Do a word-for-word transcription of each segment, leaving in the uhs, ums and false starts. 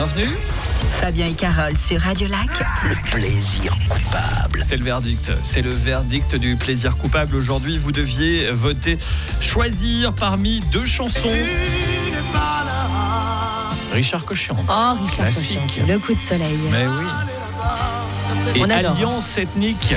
Bienvenue. Fabien et Carole sur Radio Lac. Le plaisir coupable. C'est le verdict. C'est le verdict du plaisir coupable. Aujourd'hui, vous deviez voter, choisir parmi deux chansons. Richard Cochiante. Oh, Richard Classique. Cochiante, Le coup de soleil. Mais oui. Et On adore. Alliance ethnique.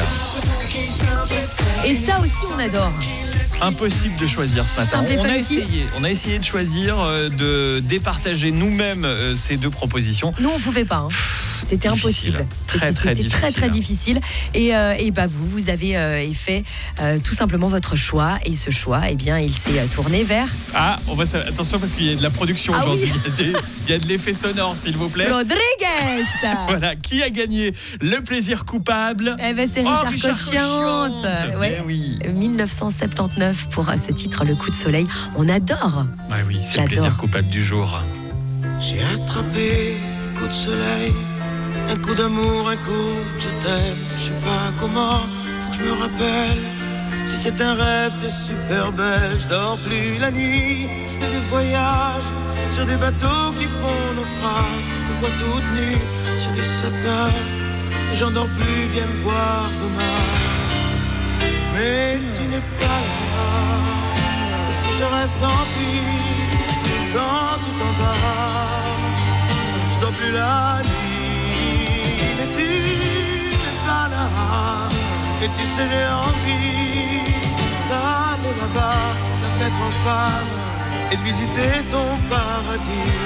Et ça aussi, on adore. Impossible de choisir ce matin. Simple et On a funky. essayé. On a essayé de choisir, euh, de départager nous-mêmes euh, ces deux propositions. Nous, on pouvait pas. Hein. C'était Difficile. impossible. Très, C'était, très c'était très, très difficile. difficile. Et, euh, et bah, vous, vous avez euh, fait euh, tout simplement votre choix. Et ce choix, eh bien, il s'est euh, tourné vers Ah, on va sa- attention parce qu'il y a de la production Ah aujourd'hui. oui. Il y a des- il y a de l'effet sonore, s'il vous plaît. Rodriguez. Voilà, qui a gagné le plaisir coupable? Eh ben, c'est Oh, Richard, Richard Cochiante. Cochiante. Ouais. Eh oui. dix-neuf cent soixante-dix-neuf pour euh, ce titre, Le coup de soleil. On adore. Ouais, oui, c'est le J'adore. plaisir coupable du jour. J'ai attrapé un coup de soleil, un coup d'amour, un coup de je t'aime. Je sais pas comment, faut que je me rappelle. Si c'est un rêve, t'es super belle. Je dors plus la nuit, je fais des voyages sur des bateaux qui font naufrage. Je te vois toute nue sur du satin. J'en dors plus, viens me voir demain. Mais tu n'es pas là. Et si je rêve, tant pis. Quand tu t'en vas, je dors plus la nuit. Mais tu n'es pas là. Et tu sais, j'ai envie d'aller là-bas, la fenêtre en face, et de visiter ton paradis.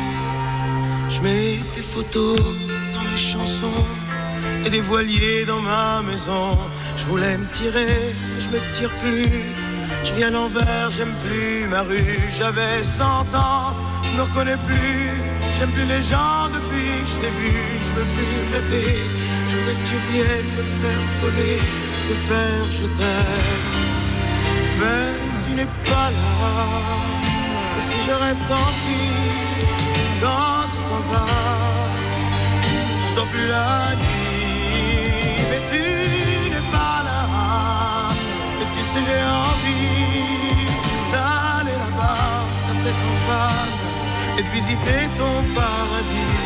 Je mets des photos dans mes chansons et des voiliers dans ma maison. Je voulais me tirer, mais je me tire plus. Je viens à l'envers, j'aime plus ma rue. J'avais cent ans, je me reconnais plus. J'aime plus les gens depuis que je t'ai vu. Je veux plus rêver, je voudrais que tu viennes me faire voler, me faire je t'aime. Mais tu n'es pas là. Et si je rêve, tant pis. Quand tu t'en vas, je dors plus la nuit. Mais tu n'es pas là. Et tu sais, j'ai envie d'aller là-bas, la tête en face, et de visiter ton paradis.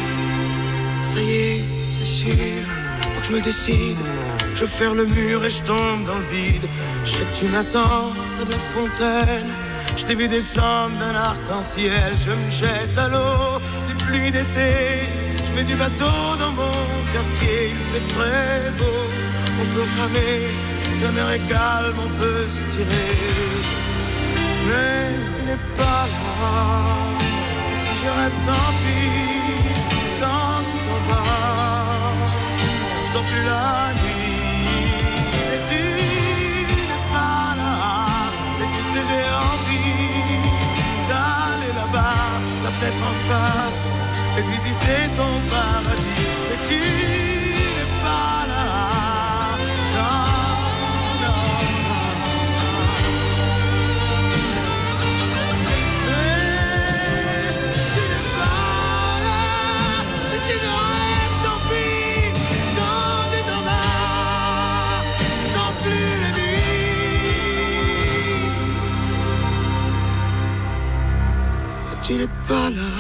Ça y est, c'est sûr, faut que je me décide. Je ferme le mur et je tombe dans le vide. Je sais que tu m'attends près de la fontaine. Je t'ai vu descendre d'un arc-en-ciel. Je me jette à l'eau des pluies d'été. Je mets du bateau dans mon quartier. Il fait très beau, on peut ramer. La mer est calme, on peut se tirer. Mais tu n'es pas là. Et si je rêve, tant pis. Quand tu t'en vas, je dors plus la nuit. Mais tu n'es pas là. Et tu sais, j'ai envie d'aller là-bas, la fenêtre en face, et de visiter ton paradis. Mais tu n'es pas là. Tu n'es pas là.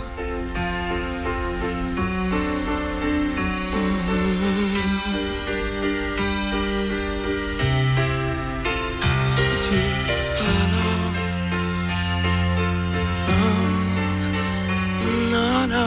Tu n'es pas là. Non, non,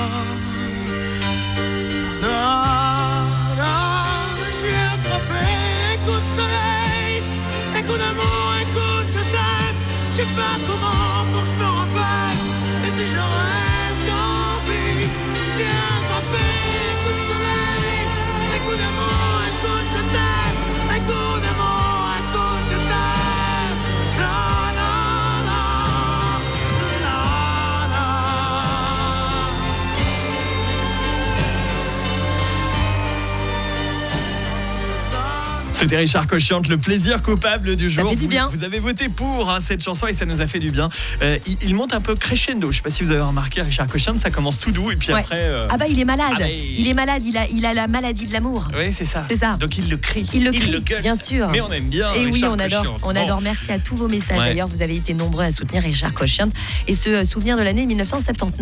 non, non. J'ai attrapé un coup de soleil, un coup d'amour, un coup de je t'aime. Je sais pas comment, faut que je me rappelle. Et si je rêve, tant pis. J'ai attrapé un coup de soleil, un coup d'amour, un coup de je t'aime. Un coup d'amour, un coup de je t'aime. Non, non, non, non, non. C'était Richard Cochiante, le plaisir coupable du jour. fait du Vous- bien. Vous avez voté pour hein, cette chanson et ça nous a fait du bien. Euh, il, il monte un peu crescendo. Je sais pas si vous avez remarqué, Richard Cochiante, ça commence tout doux et puis Ouais. après. euh, Ah bah, il est malade. Ah bah, il- Il est malade, il a, il a la maladie de l'amour. Oui, c'est ça. C'est ça. Donc il le crie. Il le crie, gueule. bien sûr. Mais on aime bien. Et oui, Richard on adore. Cochiante. On Bon. adore. Merci à tous vos messages. Ouais. D'ailleurs, vous avez été nombreux à soutenir Richard Cochiante et ce euh, souvenir de l'année mille neuf cent soixante-dix-neuf.